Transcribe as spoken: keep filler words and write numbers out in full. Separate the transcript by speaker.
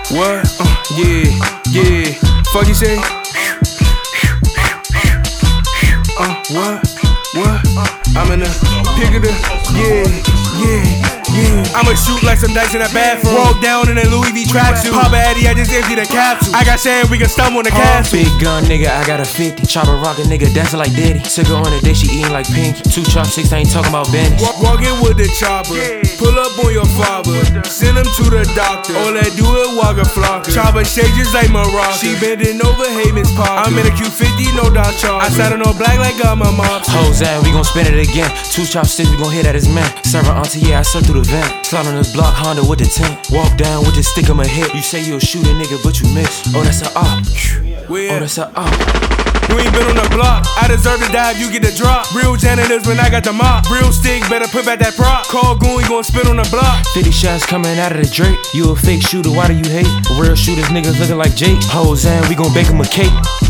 Speaker 1: What? Uh, yeah, yeah. Fuck you say? Uh, what? What? I'm in the pick of the, yeah, yeah. Yeah. I'ma shoot like some dice in that bathroom. Walk down in a Louis V tracksuit. Papa Addy, I just emptied a capsule. I got sand, we can stumble in the castle.
Speaker 2: Big gun nigga, I got a fifty. Chopper rockin' nigga, dancing like Diddy. Took her on a day, she eating like Pinky. Two chopsticks, I ain't talking about business.
Speaker 1: Walk, walk in with the chopper. Pull up on your father. Send him to the doctor. All that do is walk a flocker. Chopper shake just like Morocco. She bending over Havens Park. I'm in a Q fifty, no doubt charge. I saddle on black like I'm a mobster.
Speaker 2: Jose, we gon' spin it again. Two chopsticks, we gon' hit at his man. Serve her auntie, yeah, I serve through the vent. Slide on this block, Honda with the tent. Walk down with the stick on my hip. You say you'll shoot a nigga, but you miss. Oh, that's a op. Oh, that's a op.
Speaker 1: You ain't been on the block. I deserve to die if you get the drop. Real janitors when I got the mop. Real stick, better put back that prop. Call goon, gon' spin on the block.
Speaker 2: fifty shots coming out of the Drake. You a fake shooter, why do you hate? Real shooters, niggas looking like Jake. Hoes and we gon' bake him a cake.